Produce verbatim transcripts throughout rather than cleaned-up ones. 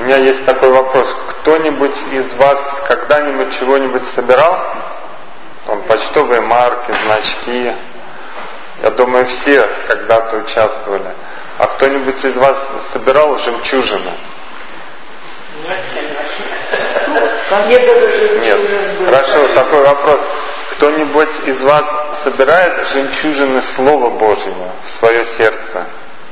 меня есть такой вопрос. Кто-нибудь из вас когда-нибудь чего-нибудь собирал? Там, почтовые марки, значки. Я думаю, все когда-то участвовали. А кто-нибудь из вас собирал жемчужины? Нет. Хорошо, такой вопрос. Кто-нибудь из вас собирает жемчужины Слова Божьего в свое сердце?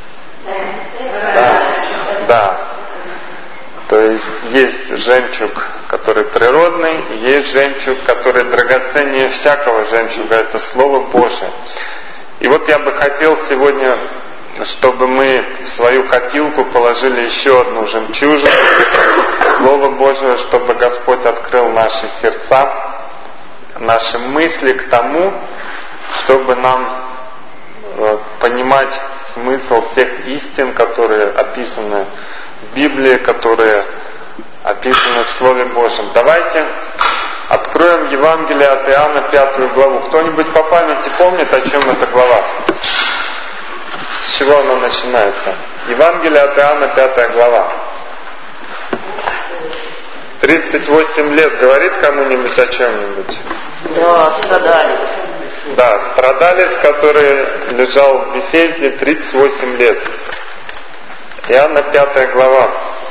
Да. Да. То есть есть жемчуг, который природный, есть жемчуг, который драгоценнее всякого жемчуга, это Слово Божие. И вот я бы хотел сегодня, чтобы мы в свою копилку положили еще одну жемчужину, Слово Божие, чтобы Господь открыл наши сердца, наши мысли к тому, чтобы нам э, понимать смысл тех истин, которые описаны в Библии, которые описаны в Слове Божьем. Давайте откроем Евангелие от Иоанна, пятую главу. Кто-нибудь по памяти помнит, о чем эта глава? С чего она начинается? Евангелие от Иоанна, пятая глава. тридцать восемь лет говорит кому-нибудь о чем-нибудь? Да, страдалец. Да, страдалец, который лежал в Вифезде тридцать восемь лет. Иоанна, пятая глава.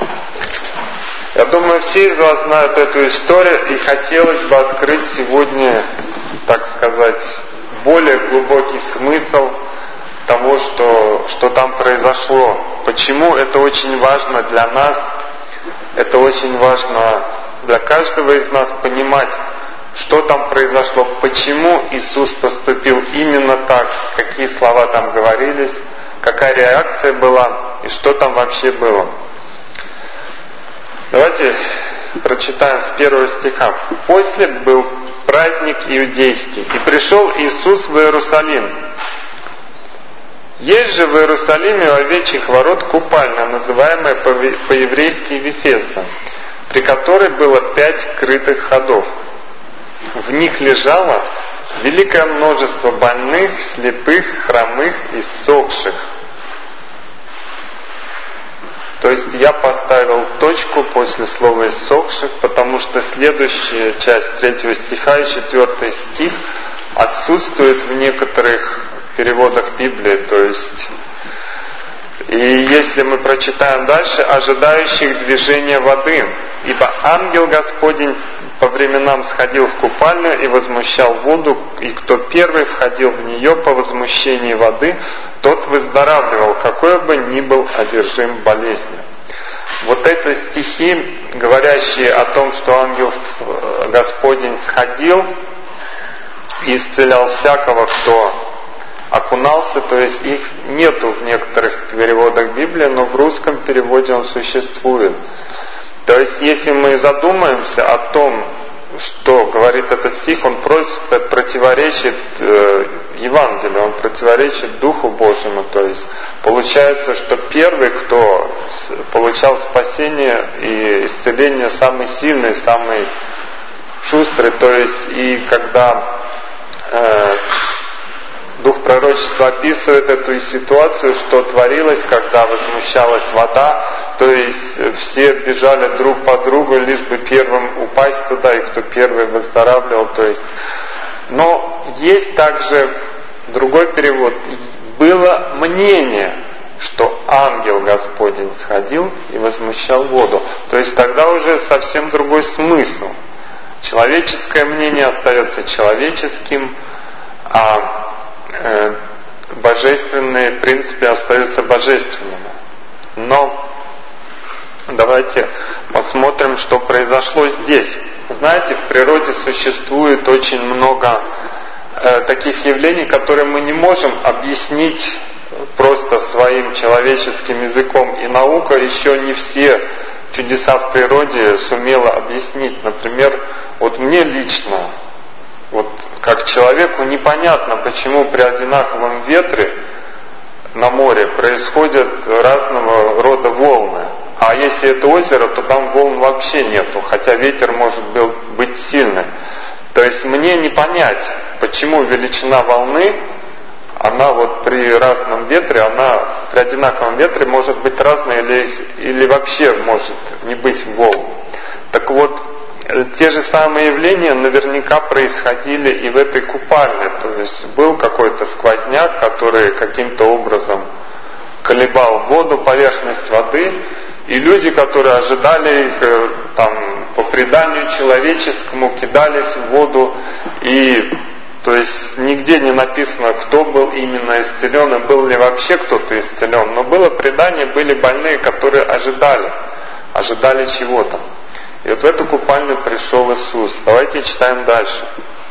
Я думаю, все из вас знают эту историю, и хотелось бы открыть сегодня, так сказать, более глубокий смысл того, что, что там произошло. Почему это очень важно для нас, это очень важно для каждого из нас понимать, что там произошло, почему Иисус поступил именно так, какие слова там говорились, какая реакция была и что там вообще было. Давайте прочитаем с первого стиха. «После был праздник иудейский, и пришел Иисус в Иерусалим. Есть же в Иерусалиме у овечьих ворот купальня, называемая по-еврейски Вифезда, при которой было пять крытых ходов. В них лежало великое множество больных, слепых, хромых и ссохших». То есть я поставил точку после слова «иссохших», потому что следующая часть третьего стиха и четвертый стих отсутствует в некоторых переводах Библии. То есть, и если мы прочитаем дальше, ожидающих движения воды, ибо ангел Господень по временам сходил в купальню и возмущал воду, и кто первый входил в нее по возмущении воды, тот выздоравливал, какой бы ни был одержим болезнью. Вот это стихи, говорящие о том, что ангел Господень сходил и исцелял всякого, кто окунался, то есть их нету в некоторых переводах Библии, но в русском переводе он существует. То есть, если мы задумаемся о том, что говорит этот стих, он просто противоречит э, Евангелию, он противоречит Духу Божьему. То есть, получается, что первый, кто получал спасение и исцеление, самый сильный, самый шустрый. То есть, и когда э, Дух пророчества описывает эту ситуацию, что творилось, когда возмущалась вода, то есть все бежали друг по другу, лишь бы первым упасть туда, и кто первый выздоравливал. То есть, но есть также другой перевод. Было мнение, что ангел Господень сходил и возмущал воду. То есть тогда уже совсем другой смысл. Человеческое мнение остается человеческим, а божественные, в принципе, остаются божественными. Но давайте посмотрим, что произошло здесь. Знаете, в природе существует очень много э, таких явлений, которые мы не можем объяснить просто своим человеческим языком. И наука еще не все чудеса в природе сумела объяснить. Например, вот мне лично, вот как человеку непонятно, почему при одинаковом ветре на море происходят разного рода волны. А если это озеро, то там волн вообще нету, хотя ветер может был быть сильным. То есть мне не понять, почему величина волны, она вот при разном ветре, она при одинаковом ветре может быть разное или, или вообще может не быть волн. Так вот, те же самые явления наверняка происходили и в этой купальне. То есть был какой-то сквозняк, который каким-то образом колебал воду, поверхность воды, и люди, которые ожидали их, там, по преданию человеческому, кидались в воду, и то есть нигде не написано, кто был именно исцелен, и был ли вообще кто-то исцелен. Но было предание, были больные, которые ожидали, ожидали чего-то. И вот в эту купальню пришел Иисус. Давайте читаем дальше.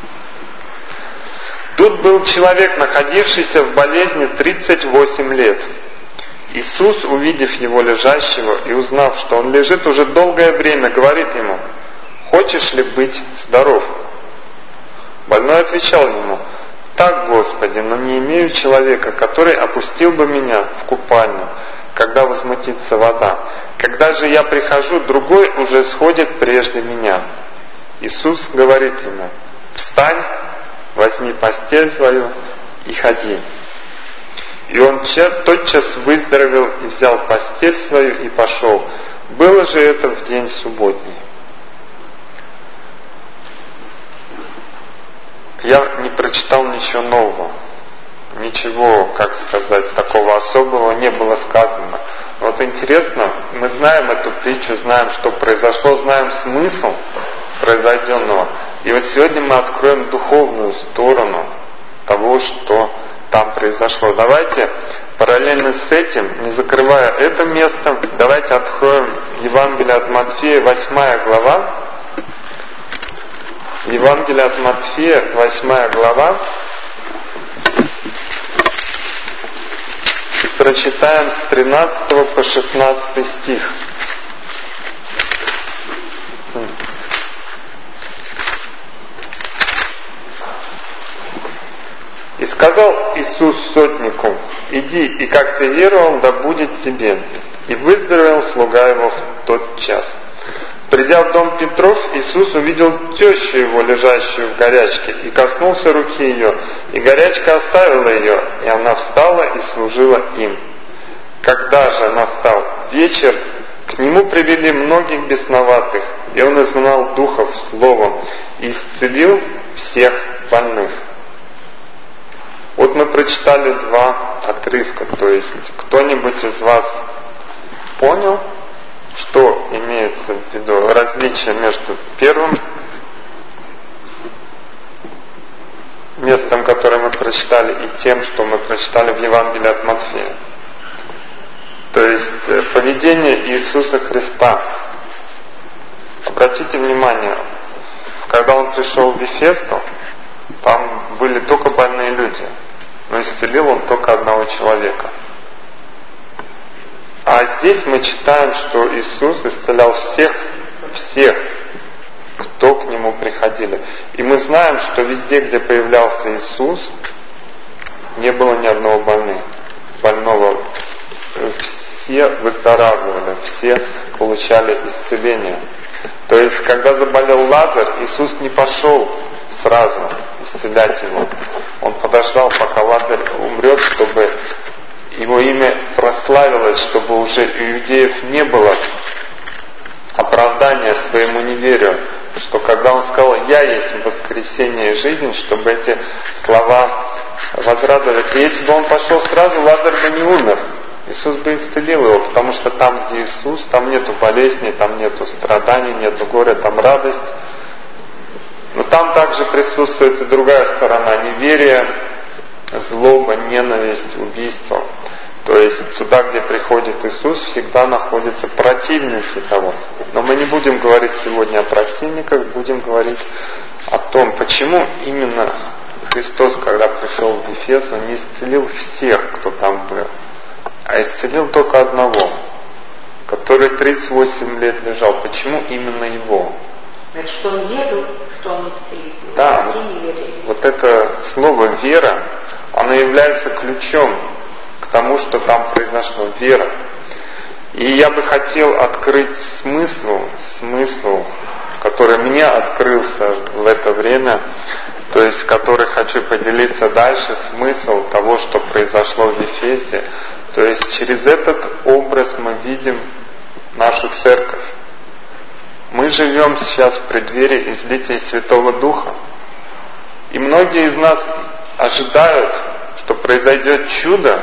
Тут был человек, находившийся в болезни тридцать восемь лет. Иисус, увидев его лежащего и узнав, что он лежит уже долгое время, говорит ему: «Хочешь ли быть здоров?» Больной отвечал ему: «Так, Господи, но не имею человека, который опустил бы меня в купальню, когда возмутится вода. Когда же я прихожу, другой уже сходит прежде меня». Иисус говорит ему: «Встань, возьми постель твою и ходи». И он тотчас выздоровел и взял постель свою и пошел. Было же это в день субботний. Я не прочитал ничего нового. Ничего, как сказать, такого особого не было сказано. Вот интересно, мы знаем эту притчу, знаем, что произошло, знаем смысл произойденного. И вот сегодня мы откроем духовную сторону того, что там произошло. Давайте параллельно с этим, не закрывая это место, давайте откроем Евангелие от Матфея, восьмая глава. Евангелие от Матфея, восьмая глава. И прочитаем с тринадцатого по шестнадцатый стих. И сказал Иисус сотнику: «Иди, и как ты веровал, да будет тебе». И выздоровел слуга его в тот час. Придя в дом Петров, Иисус увидел тещу его, лежащую в горячке, и коснулся руки ее, и горячка оставила ее, и она встала и служила им. Когда же настал вечер, к нему привели многих бесноватых, и он изгнал духов словом, и исцелил всех больных. Вот мы прочитали два отрывка, то есть кто-нибудь из вас понял, что имеется в виду различие между первым местом, которое мы прочитали, и тем, что мы прочитали в Евангелии от Матфея? То есть поведение Иисуса Христа. Обратите внимание, когда Он пришел в Вифесту, там были только больные люди, но исцелил Он только одного человека. А здесь мы читаем, что Иисус исцелял всех, всех, кто к Нему приходили. И мы знаем, что везде, где появлялся Иисус, не было ни одного больного. больного. Все выздоравливали, все получали исцеление. То есть, когда заболел Лазарь, Иисус не пошел сразу исцелять его. Он подождал, пока Лазарь умрет, чтобы его имя прославилось, чтобы уже у иудеев не было оправдания своему неверию, что когда он сказал: «Я есть воскресение и жизнь», чтобы эти слова возрадовать. И если бы он пошел сразу, Лазарь бы не умер. Иисус бы исцелил его, потому что там, где Иисус, там нету болезней, там нету страданий, нету горя, там радость. Но там также присутствует и другая сторона: неверие, злоба, ненависть, убийство. То есть туда, где приходит Иисус, всегда находятся противники того. Но мы не будем говорить сегодня о противниках, будем говорить о том, почему именно Христос, когда пришел в Ефес, Он не исцелил всех, кто там был, а исцелил только одного, который тридцать восемь лет лежал. Почему именно его? Значит, что он верил, что он исцелит. Да, вот это слово «вера», оно является ключом к тому, что там произошло. Вера. И я бы хотел открыть смысл, смысл, который мне открылся в это время, то есть который хочу поделиться дальше, смысл того, что произошло в Ефесе, То есть через этот образ мы видим нашу церковь. Мы живем сейчас в преддверии излития Святого Духа. И многие из нас ожидают, что произойдет чудо,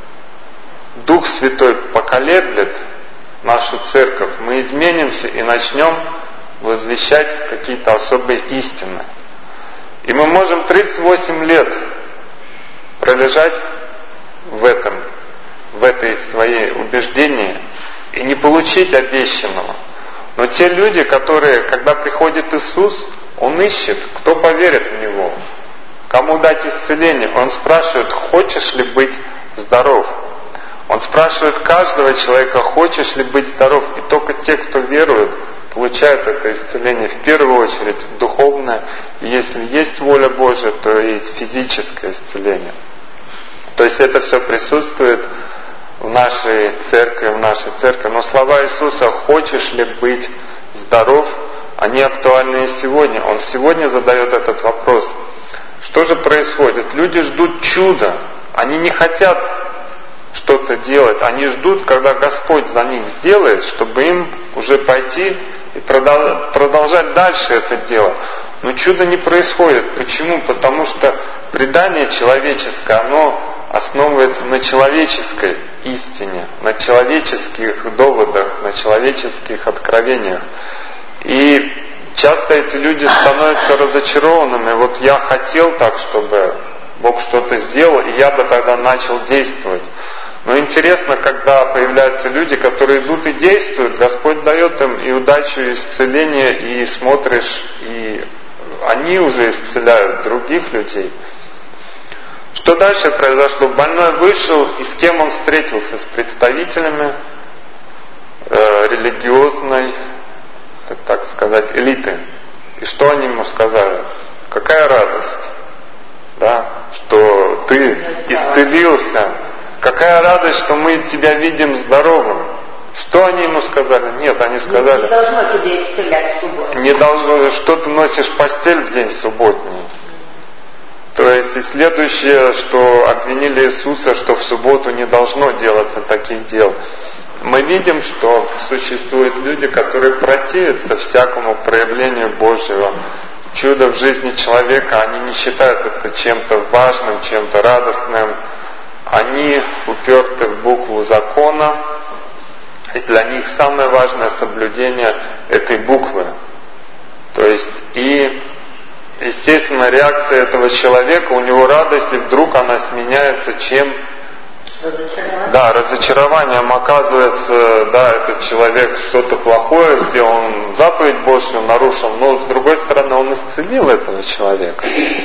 Дух Святой поколеблет нашу церковь, мы изменимся и начнем возвещать какие-то особые истины. И мы можем тридцать восемь лет пролежать в этом, в этой своей убеждении и не получить обещанного. Но те люди, которые, когда приходит Иисус, Он ищет, кто поверит в Него, кому дать исцеление. Он спрашивает, хочешь ли быть здоров? Он спрашивает каждого человека, хочешь ли быть здоров? И только те, кто верует, получают это исцеление в первую очередь духовное. И если есть воля Божия, то и физическое исцеление. То есть это все присутствует в нашей церкви, в нашей церкви. Но слова Иисуса «хочешь ли быть здоров?» они актуальны и сегодня. Он сегодня задает этот вопрос. Что же происходит? Люди ждут чуда. Они не хотят что-то делать. Они ждут, когда Господь за них сделает, чтобы им уже пойти и продолжать дальше это дело. Но чудо не происходит. Почему? Потому что предание человеческое, оно основывается на человеческой истине, на человеческих доводах, на человеческих откровениях. И часто эти люди становятся разочарованными. Вот я хотел так, чтобы Бог что-то сделал, и я бы тогда начал действовать. Но интересно, когда появляются люди, которые идут и действуют, Господь дает им и удачу, и исцеление, и смотришь, и они уже исцеляют других людей. Что дальше произошло? Больной вышел, и с кем он встретился? С представителями э, религиозной, так сказать, элиты. И что они ему сказали? Какая радость, да, что ты исцелился. Какая радость, что мы тебя видим здоровым. Что они ему сказали? Нет, они сказали... Не должно тебя исцелять в субботу. Не должно, что ты носишь постель в день субботний. То есть, и следующее, что обвинили Иисуса, что в субботу не должно делаться таких дел. Мы видим, что существуют люди, которые противятся всякому проявлению Божьего. Чудо в жизни человека, они не считают это чем-то важным, чем-то радостным. Они уперты в букву закона, и для них самое важное соблюдение этой буквы. То есть, и естественно, реакция этого человека, у него радость, и вдруг она сменяется чем? Разочарование. Да, разочарованием. Оказывается, да, этот человек что-то плохое сделал, он заповедь Божью нарушил, но с другой стороны, он исцелил этого человека.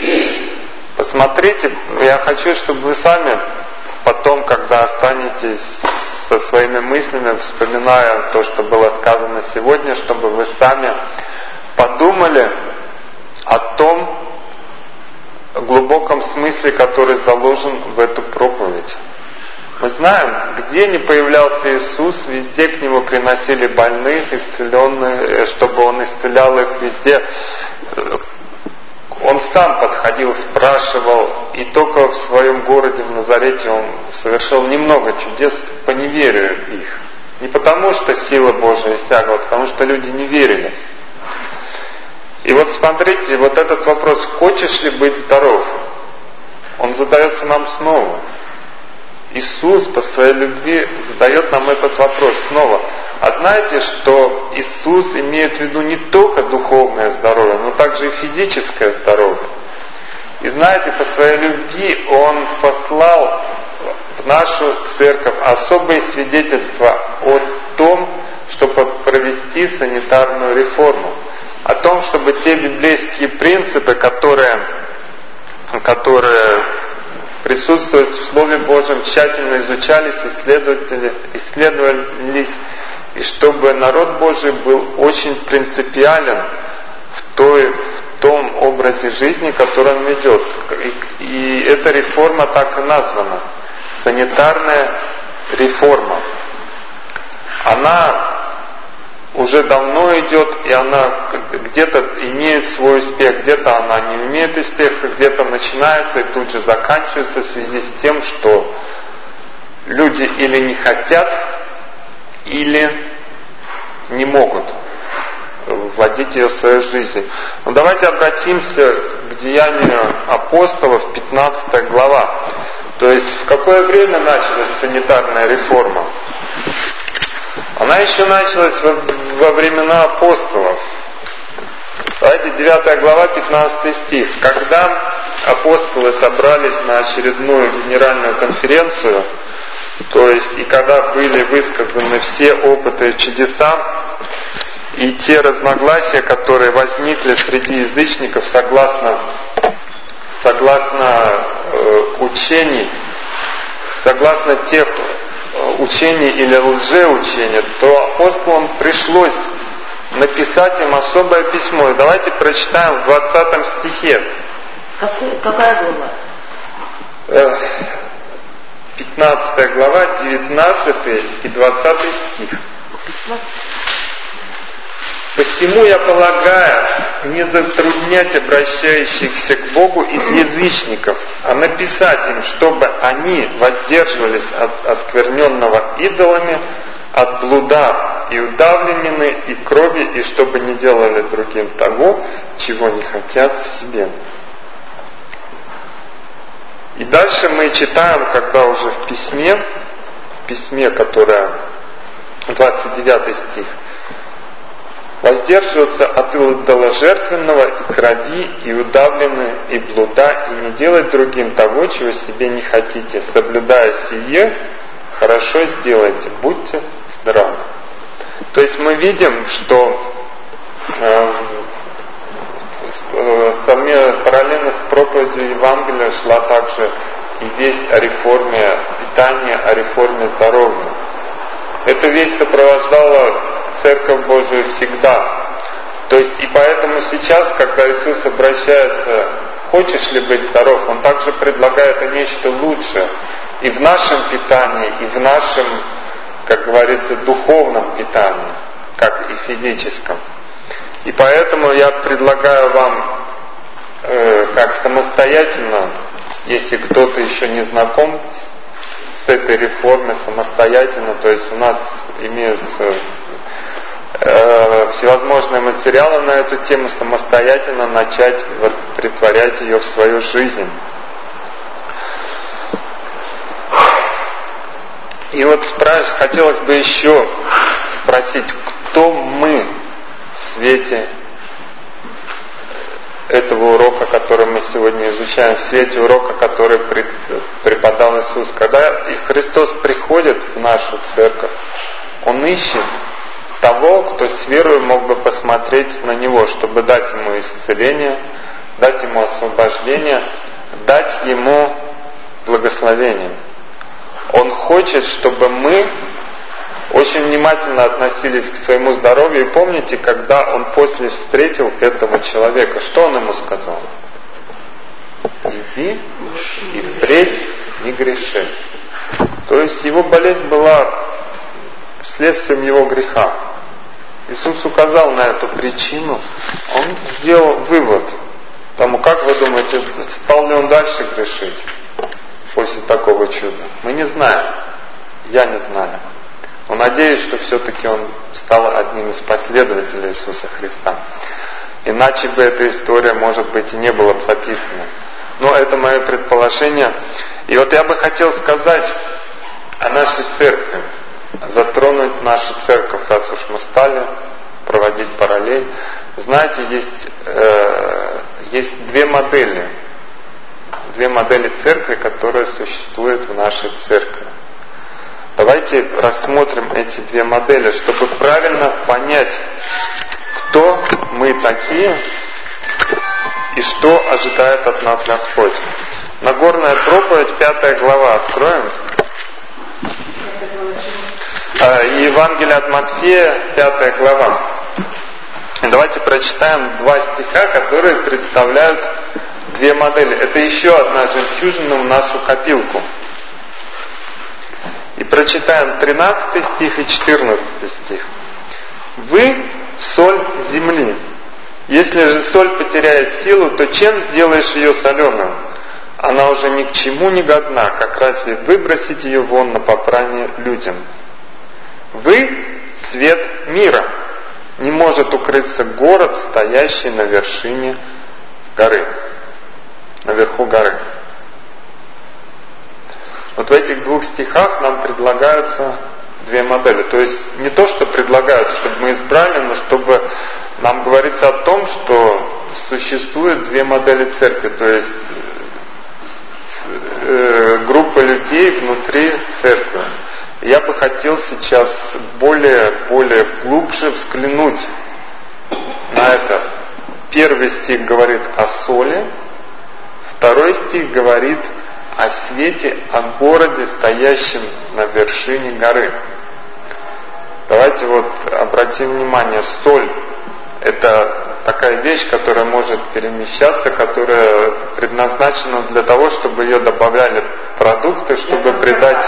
Посмотрите, я хочу, чтобы вы сами потом, когда останетесь со своими мыслями, вспоминая то, что было сказано сегодня, чтобы вы сами подумали о том глубоком смысле, который заложен в эту проповедь. Мы знаем, где не появлялся Иисус, везде к Нему приносили больных, исцеленных, чтобы Он исцелял их везде. Он сам подходил, спрашивал, и только в своем городе, в Назарете, Он совершил немного чудес по неверию их. Не потому, что сила Божия иссякла, а потому что люди не верили. И вот смотрите, вот этот вопрос, хочешь ли быть здоров, он задается нам снова. Иисус по своей любви задает нам этот вопрос снова. А знаете, что Иисус имеет в виду не только духовное здоровье, но также и физическое здоровье. И знаете, по своей любви Он послал в нашу церковь особые свидетельства о том, чтобы провести санитарную реформу. О том, чтобы те библейские принципы, которые, которые присутствуют в Слове Божьем, тщательно изучались, исследовались, исследовались, и чтобы народ Божий был очень принципиален в, той, в том образе жизни, который он ведет. И, и эта реформа так и названа. Санитарная реформа. Она уже давно идет, и она где-то имеет свой успех, где-то она не имеет успеха, где-то начинается и тут же заканчивается в связи с тем, что люди или не хотят, или не могут вводить ее в свою жизнь. Но давайте обратимся к Деянию апостолов, пятнадцатая глава. То есть в какое время началась санитарная реформа? Она еще началась во, во времена апостолов. Давайте девятая глава, пятнадцатый стих. Когда апостолы собрались на очередную генеральную конференцию, то есть и когда были высказаны все опыты и чудеса, и те разногласия, которые возникли среди язычников согласно, согласно э, учений, согласно тех э, учений или лжеучений, то апостолам пришлось написать им особое письмо. И давайте прочитаем в двадцатом стихе. Какой, какая глава? Э, пятнадцатая глава, девятнадцатый и двадцатый стих. «Посему я полагаю не затруднять обращающихся к Богу из язычников, а написать им, чтобы они воздерживались от оскверненного идолами, от блуда и удавленины и крови, и чтобы не делали другим того, чего не хотят себе». И дальше мы читаем, когда уже в письме, в письме, которое двадцать девятый стих, «Воздерживаться от идоложертвенного и крови, и удавлены, и блуда, и не делать другим того, чего себе не хотите. Соблюдая сие, хорошо сделайте, будьте здравы». То есть мы видим, что э, параллельно с проповедью Евангелия шла также и весть о реформе питания, о реформе здоровья. Эта весть сопровождала Церковь Божию всегда. То есть и поэтому сейчас, когда Иисус обращается, хочешь ли быть здоров, Он также предлагает и нечто лучшее и в нашем питании, и в нашем, как говорится, духовном питании, как и физическом. И поэтому я предлагаю вам, э, как самостоятельно, если кто-то еще не знаком с этой реформой, самостоятельно, то есть у нас имеются э, всевозможные материалы на эту тему, самостоятельно начать вот, претворять ее в свою жизнь. И вот спрашивать, хотелось бы еще спросить, кто мы в свете этого урока, который мы сегодня изучаем, в свете урока, который преподал Иисус. Когда Христос приходит в нашу церковь, Он ищет того, кто с верой мог бы посмотреть на Него, чтобы дать Ему исцеление, дать Ему освобождение, дать Ему благословение. Он хочет, чтобы мы очень внимательно относились к своему здоровью. И помните, когда Он после встретил этого человека, что Он ему сказал? Иди и впредь не греши. То есть его болезнь была следствием его греха. Иисус указал на эту причину. Он сделал вывод тому, как вы думаете, стал ли он дальше грешить после такого чуда? Мы не знаем. Я не знаю. Но надеюсь, что все-таки он стал одним из последователей Иисуса Христа. Иначе бы эта история, может быть, и не была бы записана. Но это мое предположение. И вот я бы хотел сказать о нашей церкви. Затронуть нашу церковь, раз уж мы стали проводить параллель. Знаете, есть, э, есть две модели. Две модели церкви, которые существуют в нашей церкви. Давайте рассмотрим эти две модели, чтобы правильно понять, кто мы такие и что ожидает от нас Господь. Нагорная проповедь, пятая глава, откроем. Евангелие от Матфея, пятая глава. Давайте прочитаем два стиха, которые представляют две модели. Это еще одна жемчужина в нашу копилку. И прочитаем тринадцатый стих и четырнадцатый стих. «Вы соль земли. Если же соль потеряет силу, то чем сделаешь ее соленую? она уже ни к чему не годна, как разве выбросить ее вон на попрание людям? Вы — свет мира. Не может укрыться город, стоящий на вершине горы, наверху горы. Вот в этих двух стихах нам предлагаются две модели. То есть не то, что предлагают, чтобы мы избрали, но чтобы нам говорится о том, что существует две модели церкви. То есть э, группа людей внутри церкви. Я бы хотел сейчас более, более глубже взглянуть на это. Первый стих говорит о соли, второй стих говорит о свете, о городе, стоящем на вершине горы. Давайте вот обратим внимание, соль — это такая вещь, которая может перемещаться, которая предназначена для того, чтобы ее добавляли в продукты, чтобы придать,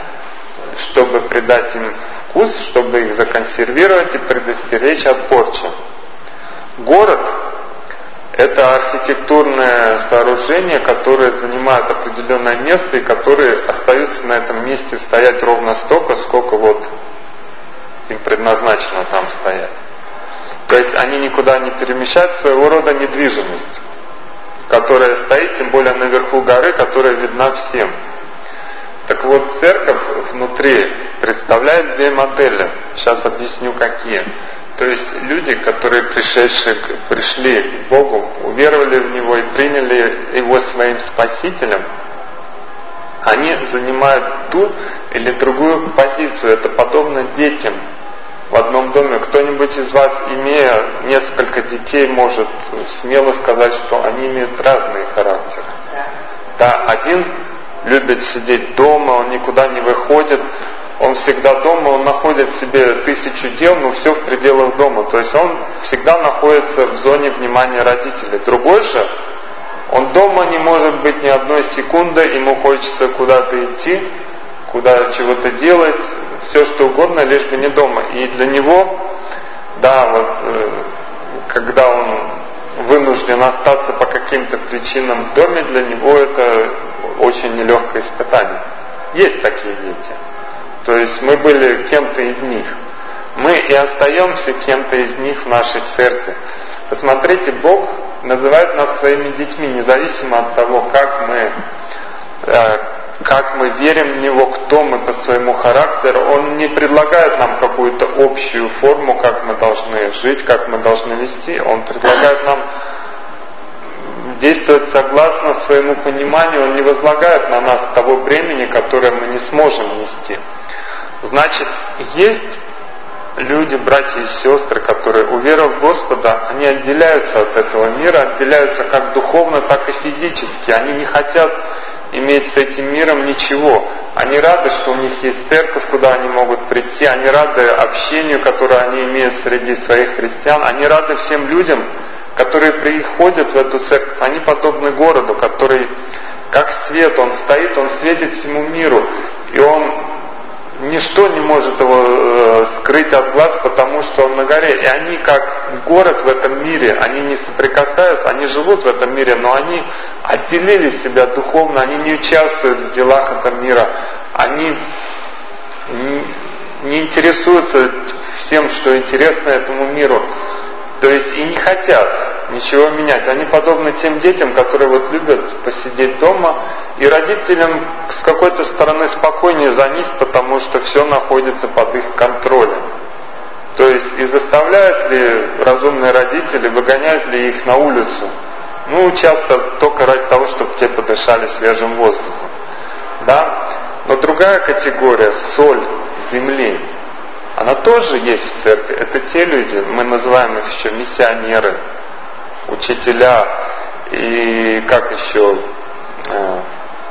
чтобы придать им вкус, чтобы их законсервировать и предостеречь от порчи. Город — это архитектурное сооружение, которое занимает определенное место и которые остаются на этом месте стоять ровно столько, сколько вот им предназначено там стоять. То есть они никуда не перемещают, своего рода недвижимость, которая стоит, тем более наверху горы, которая видна всем. Так вот, церковь внутри представляет две модели. Сейчас объясню, какие. То есть люди, которые пришедшие, пришли к Богу, уверовали в Него и приняли Его своим Спасителем, они занимают ту или другую позицию. Это подобно детям в одном доме. Кто-нибудь из вас, имея несколько детей, может смело сказать, что они имеют разные характеры. Да, один любит сидеть дома, он никуда не выходит, он всегда дома, он находит себе тысячу дел, но все в пределах дома. То есть он всегда находится в зоне внимания родителей. Другой же, он дома не может быть ни одной секунды, ему хочется куда-то идти, куда чего-то делать, все что угодно, лишь бы не дома. И для него, да, вот, когда он вынужден остаться по каким-то причинам в доме, для него это очень нелегкое испытание. Есть такие дети. То есть мы были кем-то из них. Мы и остаемся кем-то из них в нашей церкви. Посмотрите, Бог называет нас своими детьми, независимо от того, как мы, э, как мы верим в Него, кто мы по своему характеру. Он не предлагает нам какую-то общую форму, как мы должны жить, как мы должны вести. Он предлагает нам действовать согласно своему пониманию. Он не возлагает на нас того бремени, которое мы не сможем нести. Значит, есть люди, братья и сестры, которые, уверовав в Господа, они отделяются от этого мира, отделяются как духовно, так и физически. Они не хотят иметь с этим миром ничего. Они рады, что у них есть церковь, куда они могут прийти. Они рады общению, которое они имеют среди своих христиан. Они рады всем людям, которые приходят в эту церковь. Они подобны городу, который, как свет, он стоит, он светит всему миру. И он, ничто не может его э, скрыть от глаз, потому что он на горе. И они, как город в этом мире, они не соприкасаются, они живут в этом мире, но они отделили себя духовно, они не участвуют в делах этого мира. Они не, не интересуются всем, что интересно этому миру. То есть и не хотят ничего менять. Они подобны тем детям, которые вот любят посидеть дома, и родителям с какой-то стороны спокойнее за них, потому что все находится под их контролем. То есть и заставляют ли разумные родители, выгоняют ли их на улицу? Ну, часто только ради того, чтобы те подышали свежим воздухом. Да? Но другая категория, соль земли, она тоже есть в церкви. Это те люди, мы называем их еще миссионеры, учителя и как еще, э,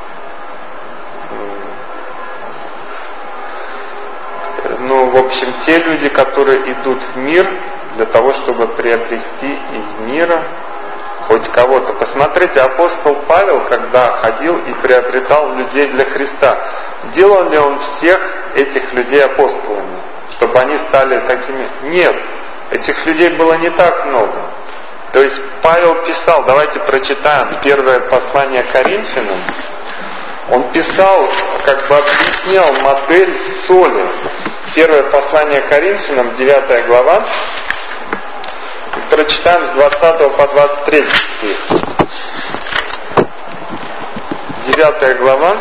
ну, в общем, те люди, которые идут в мир для того, чтобы приобрести из мира хоть кого-то. Посмотрите, апостол Павел, когда ходил и приобретал людей для Христа, делал ли он всех этих людей апостолами, чтобы они стали такими? Нет, этих людей было не так много. То есть Павел писал, давайте прочитаем первое послание Коринфянам. Он писал, как бы объяснял модель соли. Первое послание Коринфянам, девятая глава. Прочитаем с двадцатого по двадцать третий стих. девятая глава.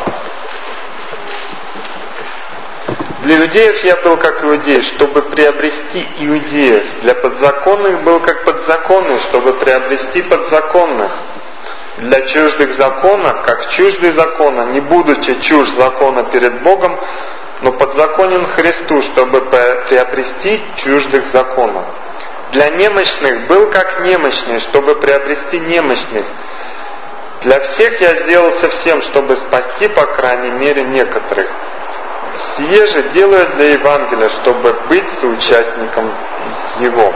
Для иудеев я был как иудей, чтобы приобрести иудеев. Для подзаконных был как подзаконный, чтобы приобрести подзаконных. Для чуждых закона, как чуждый закона, не будучи чужд закона перед Богом, но подзаконен Христу, чтобы приобрести чуждых законов. Для немощных был как немощный, чтобы приобрести немощных. Для всех я сделался всем, чтобы спасти, по крайней мере, некоторых. Сие же делаю для Евангелия, чтобы быть соучастником его.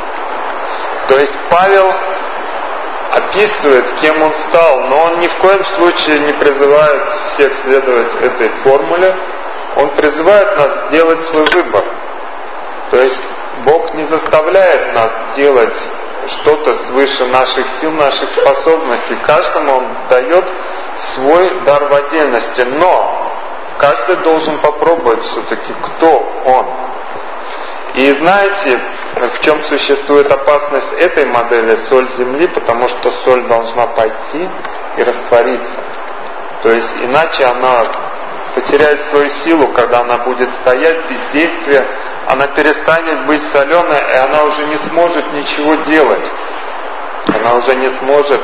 То есть Павел описывает, кем он стал, но он ни в коем случае не призывает всех следовать этой формуле. Он призывает нас сделать свой выбор. То есть Бог не заставляет нас делать что-то свыше наших сил, наших способностей. Каждому Он дает свой дар в отдельности. Но каждый должен попробовать все-таки, кто он. И знаете, в чем существует опасность этой модели соль земли? Потому что соль должна пойти и раствориться. То есть иначе она потеряет свою силу, когда она будет стоять без действия, она перестанет быть соленой, и она уже не сможет ничего делать. Она уже не сможет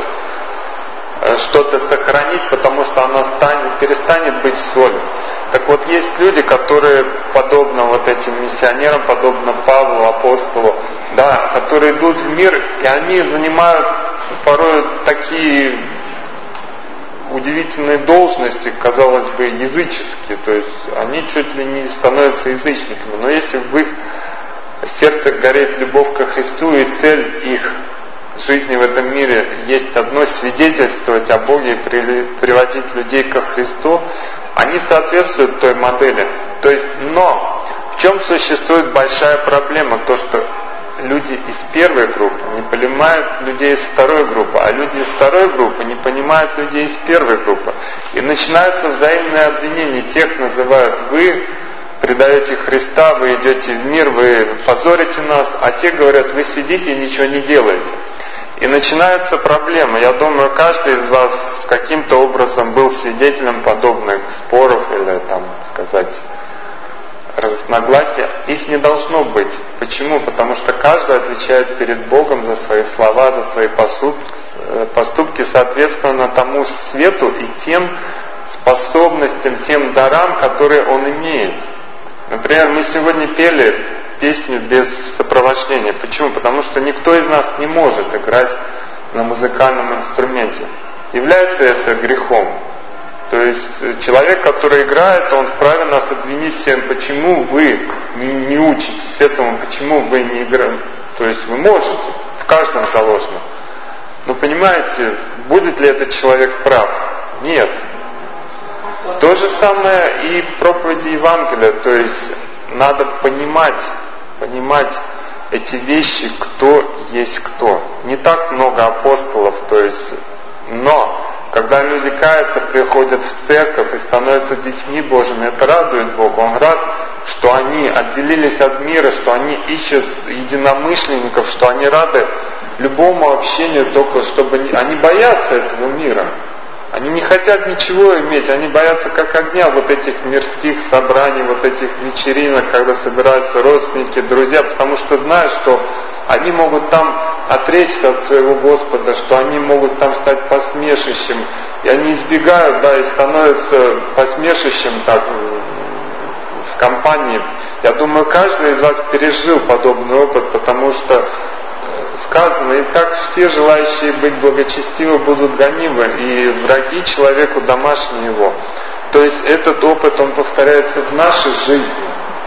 что-то сохранить, потому что она станет, перестанет быть солью. Так вот, есть люди, которые, подобно вот этим миссионерам, подобно Павлу, апостолу, да, которые идут в мир, и они занимают порой такие удивительные должности, казалось бы, языческие, то есть они чуть ли не становятся язычниками. Но если в их сердцах горит любовь ко Христу, и цель их жизни в этом мире есть одно — свидетельствовать о Боге и приводить людей ко Христу, они соответствуют той модели. То есть, но в чем существует большая проблема? То, что люди из первой группы не понимают людей из второй группы, а люди из второй группы не понимают людей из первой группы. И начинаются взаимные обвинения. Тех называют: вы предаете Христа, вы идете в мир, вы позорите нас, а те говорят: вы сидите и ничего не делаете. И начинаются проблемы. Я думаю, каждый из вас каким-то образом был свидетелем подобных споров или, там, сказать, разногласия. Их не должно быть. Почему? Потому что каждый отвечает перед Богом за свои слова, за свои поступки, соответственно тому свету и тем способностям, тем дарам, которые он имеет. Например, мы сегодня пели песню без сопровождения. Почему? Потому что никто из нас не может играть на музыкальном инструменте. Является это грехом. То есть человек, который играет, он вправе нас обвинить всем: почему вы не, не учитесь этому, почему вы не играете. То есть вы можете, в каждом заложено. Но понимаете, будет ли этот человек прав? Нет. То же самое и в проповеди Евангелия. То есть надо понимать, понимать эти вещи, кто есть кто. Не так много апостолов, то есть, но когда люди каются, приходят в церковь и становятся детьми Божьими, это радует Бога. Он рад, что они отделились от мира, что они ищут единомышленников, что они рады любому общению, только чтобы они боятся этого мира. Они не хотят ничего иметь, они боятся как огня вот этих мирских собраний, вот этих вечеринок, когда собираются родственники, друзья, потому что знают, что они могут там отречься от своего Господа, что они могут там стать посмешищем, и они избегают, да, и становятся посмешищем так в компании. Я думаю, каждый из вас пережил подобный опыт, потому что сказано: и так все желающие быть благочестивы будут гонимы, и враги человеку домашние его. То есть этот опыт, он повторяется в нашей жизни.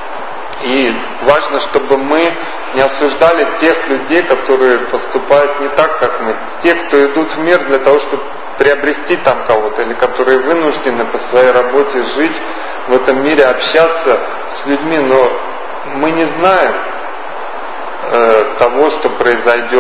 И важно, чтобы мы не осуждали тех людей, которые поступают не так, как мы. Те, кто идут в мир для того, чтобы приобрести там кого-то, или которые вынуждены по своей работе жить в этом мире, общаться с людьми. Но мы не знаем того, что произойдет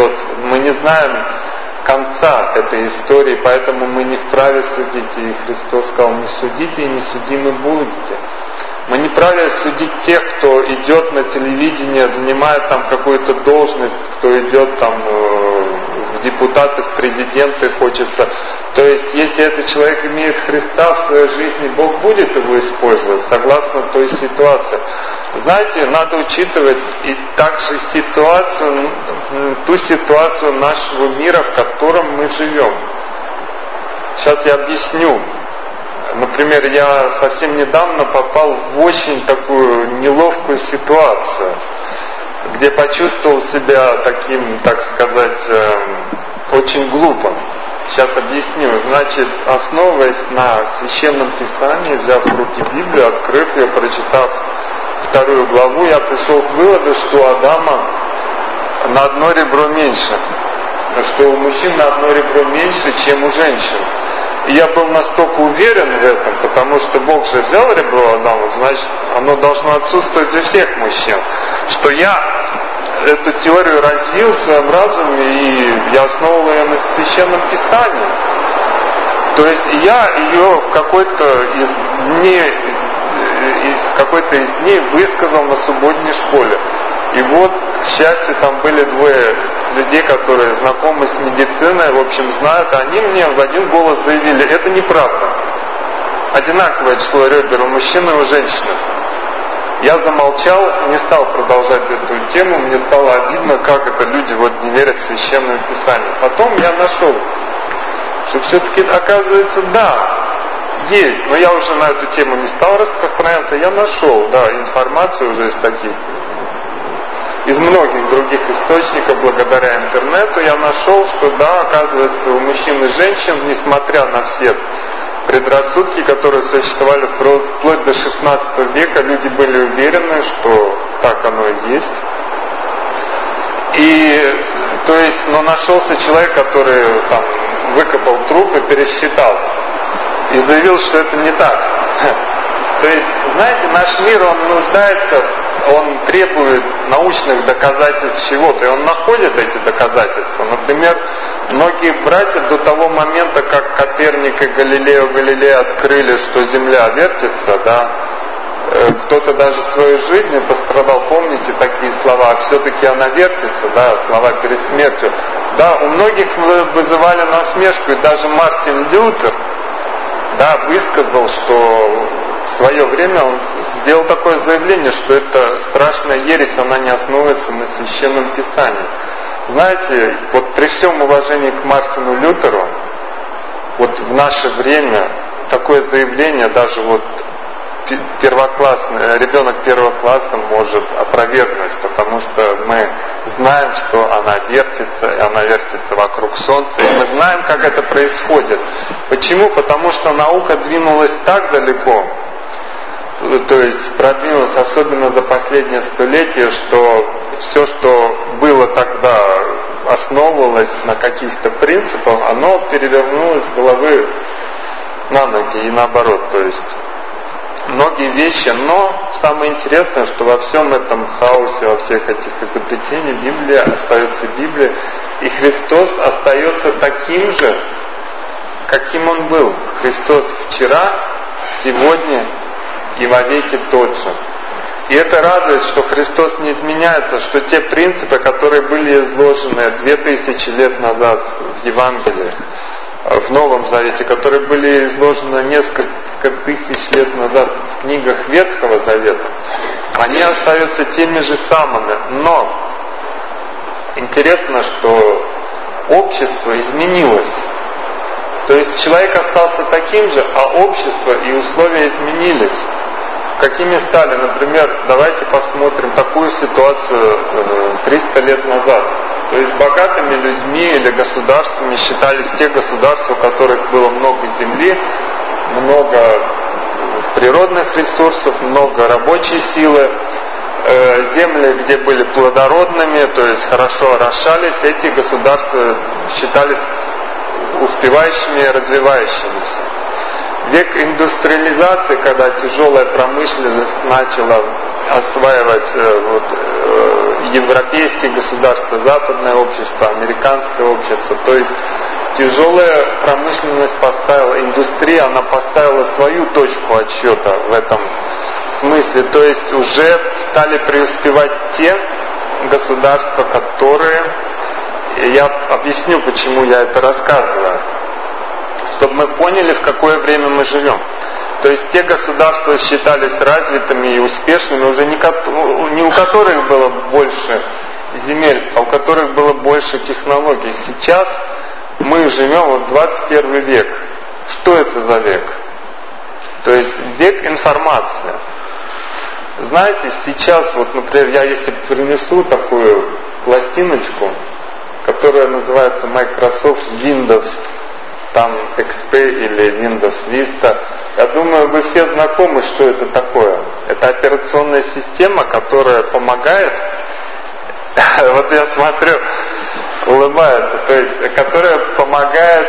мы не знаем конца этой истории, поэтому мы не вправе судить. И Христос сказал: не судите и не судимы будете. Мы не вправе судить тех, кто идет на телевидение, занимает там какую-то должность, кто идет там в депутаты, в президенты хочется. То есть, если этот человек имеет Христа в своей жизни, Бог будет его использовать согласно той ситуации. Знаете, надо учитывать и также ситуацию, ту ситуацию нашего мира, в котором мы живем. Сейчас я объясню. Например, я совсем недавно попал в очень такую неловкую ситуацию, где почувствовал себя таким, так сказать, очень глупым. Сейчас объясню. Значит, основываясь на Священном Писании, взяв в руки Библию, открыв ее, прочитав вторую главу, я пришел к выводу, что у Адама на одно ребро меньше, что у мужчин на одно ребро меньше, чем у женщин. И я был настолько уверен в этом, потому что Бог же взял ребро Адама, значит, оно должно отсутствовать у всех мужчин, что я эту теорию развил в своем разуме, и я основывал ее на Священном Писании. То есть я ее в какой-то из дней, из какой-то из дней высказал на субботней школе. И вот, к счастью, там были двое людей, которые знакомы с медициной, в общем, знают, они мне в один голос заявили: это неправда. Одинаковое число ребер у мужчины и у женщины. Я замолчал, не стал продолжать эту тему, мне стало обидно, как это люди вот не верят в Священное Писание. Потом я нашел, что все-таки оказывается, да, есть, но я уже на эту тему не стал распространяться, я нашел, да, информацию уже из таких, из многих других источников, благодаря интернету, я нашел, что да, оказывается, у мужчин и женщин, несмотря на все предрассудки, которые существовали вплоть до шестнадцатого века, люди были уверены, что так оно и есть. И, то есть, но нашелся человек, который там выкопал труп и пересчитал, и заявил, что это не так. То есть, знаете, наш мир, он нуждается, он требует научных доказательств чего-то, и он находит эти доказательства. Например, многие братья до того момента, как Коперник и Галилео Галилей открыли, что Земля вертится, да, кто-то даже в своей жизни пострадал, помните такие слова: все-таки она вертится, да, слова перед смертью. Да, у многих вызывали насмешку, и даже Мартин Лютер, да, высказал, что в свое время он сделал такое заявление, что эта страшная ересь, она не основывается на Священном Писании. Знаете, вот при всем уважении к Мартину Лютеру, вот в наше время такое заявление даже вот первоклассный, ребенок первого класса может опровергнуть, потому что мы знаем, что она вертится, и она вертится вокруг Солнца, и мы знаем, как это происходит. Почему? Потому что наука двинулась так далеко, то есть продвинулась особенно за последнее столетие, что все, что было тогда, основывалось на каких-то принципах, оно перевернулось с головы на ноги и наоборот, то есть многие вещи, но самое интересное, что во всем этом хаосе, во всех этих изобретениях Библия остается Библией, и Христос остается таким же, каким Он был. Христос вчера, сегодня и вовеки тот же. И это радует, что Христос не изменяется, что те принципы, которые были изложены две тысячи лет назад в Евангелиях, в Новом Завете, которые были изложены несколько тысяч лет назад в книгах Ветхого Завета, они остаются теми же самыми. Но интересно, что общество изменилось. То есть человек остался таким же, а общество и условия изменились. Какими стали? Например, давайте посмотрим такую ситуацию триста лет назад. То есть богатыми людьми или государствами считались те государства, у которых было много земли, много природных ресурсов, много рабочей силы, земли, где были плодородными, то есть хорошо орошались, эти государства считались успевающими и развивающимися. Век индустриализации, когда тяжелая промышленность начала осваивать вот, европейские государства, западное общество, американское общество. То есть тяжелая промышленность поставила, индустрия, она поставила свою точку отсчета в этом смысле. То есть уже стали преуспевать те государства, которые... Я объясню, почему я это рассказываю. Чтобы мы поняли, в какое время мы живем. То есть те государства считались развитыми и успешными, уже не, не у которых было больше земель, а у которых было больше технологий. Сейчас мы живем в двадцать первый век. Что это за век? То есть век информации. Знаете, сейчас, вот, например, я если принесу такую пластиночку, которая называется Microsoft Windows, там икс пи или Windows Vista, я думаю, вы все знакомы, что это такое. Это операционная система, которая помогает, вот я смотрю, улыбается, то есть, которая помогает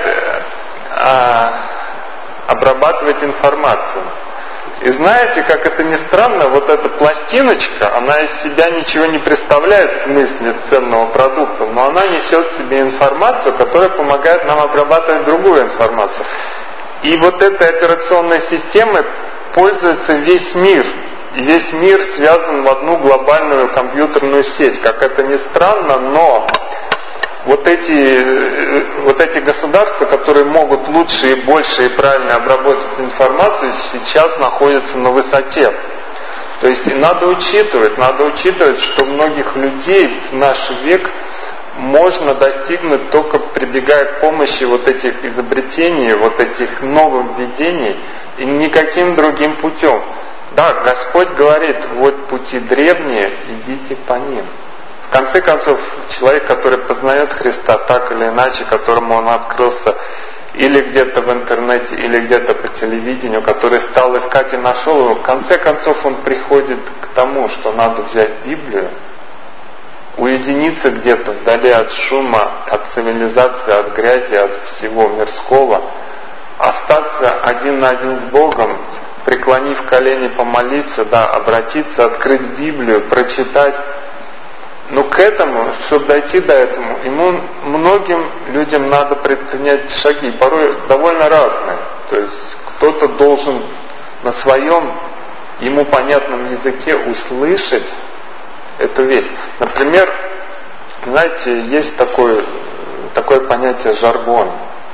а, обрабатывать информацию. И знаете, как это ни странно, вот эта пластиночка, она из себя ничего не представляет в смысле ценного продукта, но она несет в себе информацию, которая помогает нам обрабатывать другую информацию. И вот этой операционной системой пользуется весь мир. И весь мир связан в одну глобальную компьютерную сеть. Как это ни странно, но вот эти, вот эти государства, которые могут лучше и больше и правильно обработать информацию, сейчас находятся на высоте. То есть и надо учитывать, надо учитывать, что многих людей в наш век можно достигнуть только прибегая к помощи вот этих изобретений, вот этих нововведений, и никаким другим путем. Да, Господь говорит, вот пути древние, идите по ним. В конце концов, человек, который познает Христа так или иначе, которому он открылся или где-то в интернете, или где-то по телевидению, который стал искать и нашел его, в конце концов он приходит к тому, что надо взять Библию, уединиться где-то вдали от шума, от цивилизации, от грязи, от всего мирского, остаться один на один с Богом, преклонив колени, помолиться, да, обратиться, открыть Библию, прочитать. Но к этому, чтобы дойти до этого, ему многим людям надо предпринять шаги, порой довольно разные. То есть кто-то должен на своем, ему понятном языке услышать эту весть. Например, знаете, есть такое, такое понятие жаргон.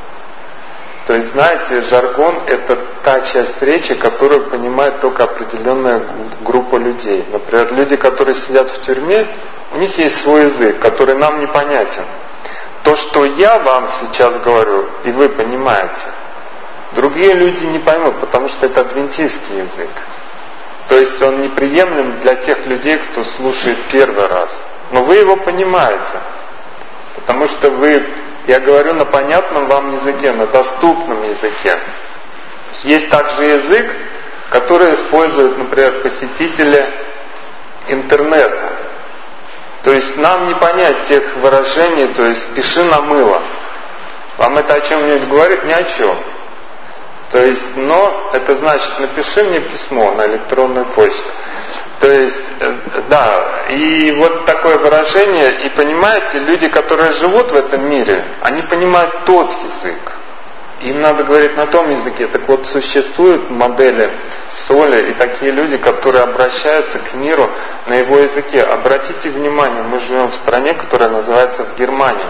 То есть, знаете, жаргон – это та часть речи, которую понимает только определенная группа людей. Например, люди, которые сидят в тюрьме, у них есть свой язык, который нам непонятен. То, что я вам сейчас говорю, и вы понимаете, другие люди не поймут, потому что это адвентистский язык. То есть он неприемлем для тех людей, кто слушает первый раз. Но вы его понимаете, потому что вы, я говорю на понятном вам языке, на доступном языке. Есть также язык, который используют, например, посетители интернета. То есть нам не понять тех выражений, то есть «пиши на мыло». Вам это о чем-нибудь говорит? Ни о чем. То есть, но это значит, напиши мне письмо на электронную почту. То есть, да, и вот такое выражение, и понимаете, люди, которые живут в этом мире, они понимают тот язык. Им надо говорить на том языке. Так вот, существуют модели соли и такие люди, которые обращаются к миру на его языке. Обратите внимание, мы живем в стране, которая называется в Германии.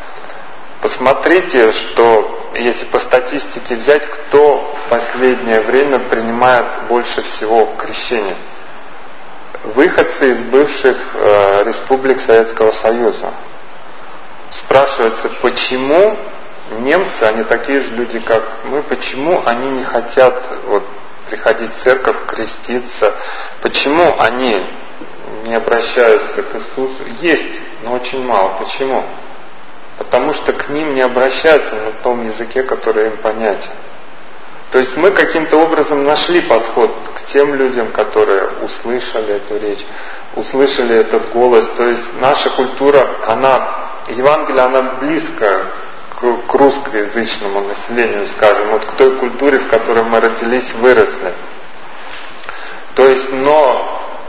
Посмотрите, что, если по статистике взять, кто в последнее время принимает больше всего крещения. Выходцы из бывших э, республик Советского Союза. Спрашивается, почему немцы, они такие же люди, как мы, почему они не хотят вот, приходить в церковь, креститься, почему они не обращаются к Иисусу? Есть, но очень мало. Почему? Потому что к ним не обращаются на том языке, который им понятен. То есть мы каким-то образом нашли подход к тем людям, которые услышали эту речь, услышали этот голос. То есть наша культура, она, Евангелие, она близко к, к русскоязычному населению, скажем, вот к той культуре, в которой мы родились, выросли. То есть, но культура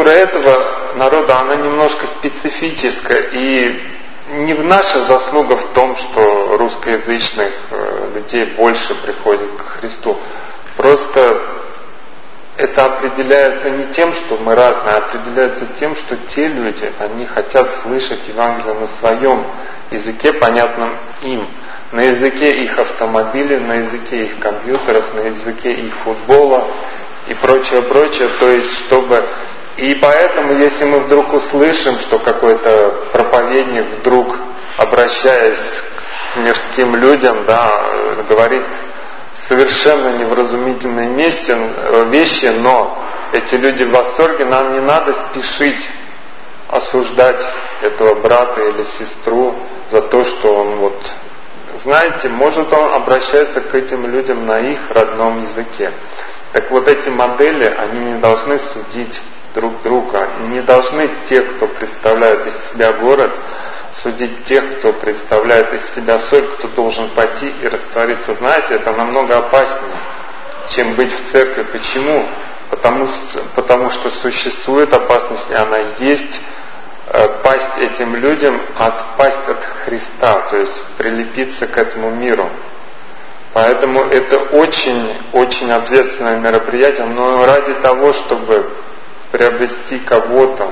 культура этого народа, она немножко специфическая, и не наша заслуга в том, что русскоязычных людей больше приходит к Христу. Просто это определяется не тем, что мы разные, а определяется тем, что те люди, они хотят слышать Евангелие на своем языке, понятном им. На языке их автомобилей, на языке их компьютеров, на языке их футбола и прочее, прочее. То есть, чтобы... И поэтому, если мы вдруг услышим, что какой-то проповедник вдруг, обращаясь к мирским людям, да, говорит совершенно невразумительные вещи, но эти люди в восторге, нам не надо спешить осуждать этого брата или сестру за то, что он вот... Знаете, может он обращается к этим людям на их родном языке. Так вот эти модели, они не должны судить друг друга. Не должны те, кто представляет из себя город, судить тех, кто представляет из себя соль, кто должен пойти и раствориться. Знаете, это намного опаснее, чем быть в церкви. Почему? Потому, потому что существует опасность, и она есть, пасть этим людям, отпасть от Христа, то есть прилепиться к этому миру. Поэтому это очень-очень ответственное мероприятие, но ради того, чтобы приобрести кого-то,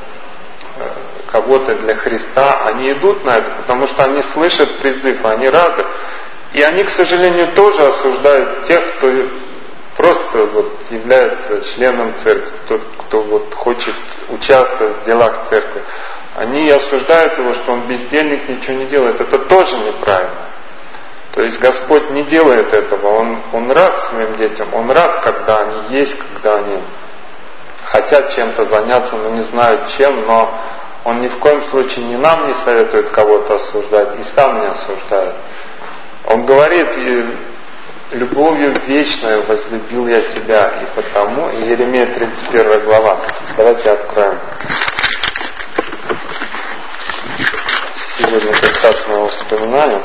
кого-то для Христа, они идут на это, потому что они слышат призыв, они рады. И они, к сожалению, тоже осуждают тех, кто просто вот является членом церкви, кто, кто вот хочет участвовать в делах церкви. Они осуждают его, что он бездельник, ничего не делает. Это тоже неправильно. То есть Господь не делает этого. Он, он рад своим детям. Он рад, когда они есть, когда они хотят чем-то заняться, но не знают чем. Но Он ни в коем случае ни нам не советует кого-то осуждать, и сам не осуждает. Он говорит: любовью вечную возлюбил я тебя, и потому, и Иеремия тридцать первая глава. Давайте откроем. Сегодня как раз мы его вспоминаем.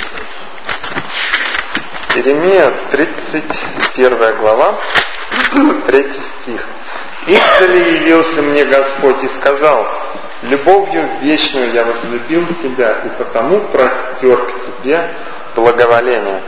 Иеремия тридцать первая глава, третий стих. «Издали явился мне Господь и сказал: любовью вечную я возлюбил тебя, и потому простер к тебе благоволение».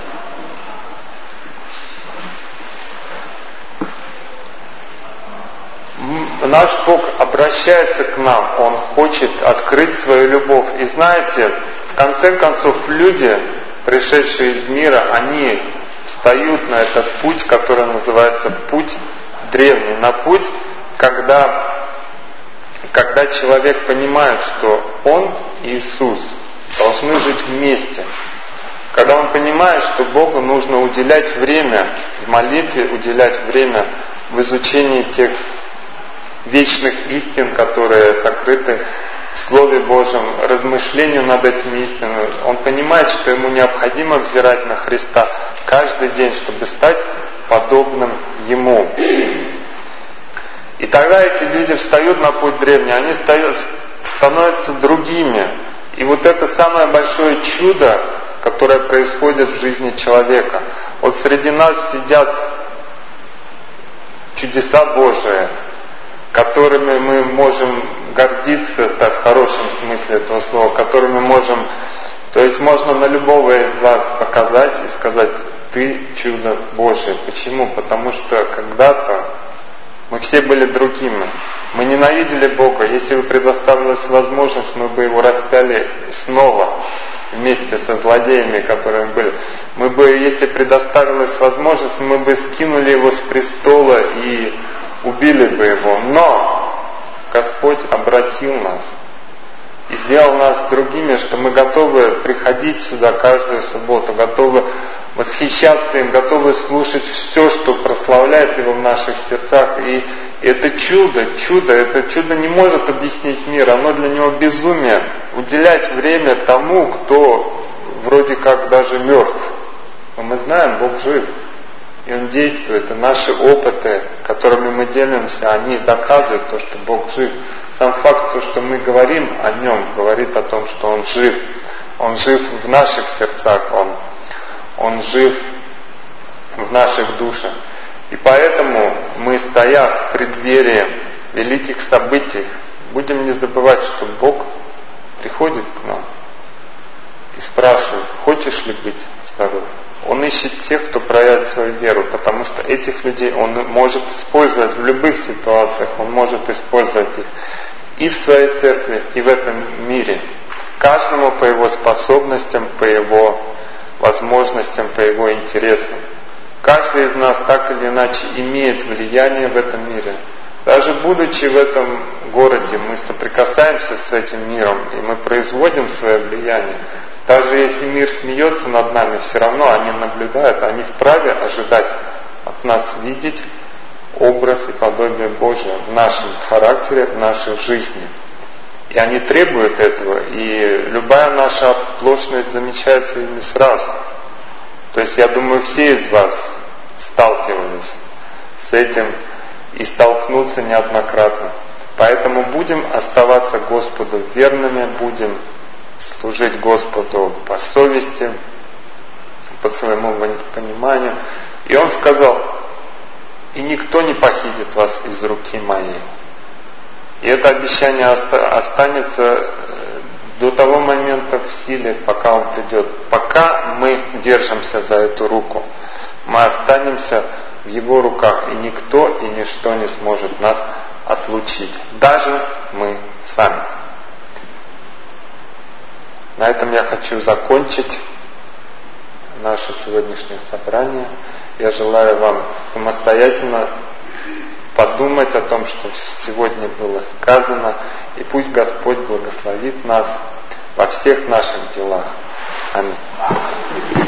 Наш Бог обращается к нам, Он хочет открыть свою любовь. И знаете, в конце концов, люди, пришедшие из мира, они встают на этот путь, который называется путь древний, на путь, когда, когда человек понимает, что он и Иисус должны жить вместе. Когда он понимает, что Богу нужно уделять время в молитве, уделять время в изучении тех вечных истин, которые сокрыты в Слове Божьем, размышлению над этими истинами. Он понимает, что ему необходимо взирать на Христа каждый день, чтобы стать подобным Ему. И тогда эти люди встают на путь древний, они становятся другими. И вот это самое большое чудо, которое происходит в жизни человека. Вот среди нас сидят чудеса Божии, которыми мы можем гордиться, так, в хорошем смысле этого слова, которыми можем, то есть можно на любого из вас показать и сказать: ты чудо Божие. Почему? Потому что когда-то мы все были другими. Мы ненавидели Бога. Если бы предоставилась возможность, мы бы Его распяли снова вместе со злодеями, которые были. Мы бы, если предоставилась возможность, мы бы скинули Его с престола и убили бы Его. Но Господь обратил нас и сделал нас другими, что мы готовы приходить сюда каждую субботу, готовы восхищаться им, готовы слушать все, что прославляет Его в наших сердцах. И это чудо, чудо, это чудо не может объяснить мир, оно для него безумие. Уделять время тому, кто вроде как даже мертв. Но мы знаем, Бог жив, и Он действует, и наши опыты, которыми мы делимся, они доказывают то, что Бог жив. Сам факт, то, что мы говорим о Нем, говорит о том, что Он жив. Он жив в наших сердцах, Он, Он жив в наших душах. И поэтому мы, стоя в преддверии великих событиях, будем не забывать, что Бог приходит к нам и спрашивает: хочешь ли быть здоров? Он ищет тех, кто проявит свою веру, потому что этих людей Он может использовать в любых ситуациях, Он может использовать их и в своей церкви, и в этом мире. Каждому по его способностям, по его возможностям, по его интересам. Каждый из нас так или иначе имеет влияние в этом мире. Даже будучи в этом городе, мы соприкасаемся с этим миром, и мы производим свое влияние. Даже если мир смеется над нами, все равно они наблюдают, они вправе ожидать от нас видеть образ и подобие Божие в нашем характере, в нашей жизни. И они требуют этого, и любая наша оплошность замечается ими сразу. То есть, я думаю, все из вас сталкивались с этим и столкнутся неоднократно. Поэтому будем оставаться Господу верными, будем служить Господу по совести, по своему пониманию. И Он сказал: и никто не похитит вас из руки моей. И это обещание останется до того момента в силе, пока Он придет. Пока мы держимся за эту руку, мы останемся в Его руках, и никто и ничто не сможет нас отлучить. Даже мы сами. На этом я хочу закончить наше сегодняшнее собрание. Я желаю вам самостоятельно подумать о том, что сегодня было сказано, и пусть Господь благословит нас во всех наших делах. Аминь.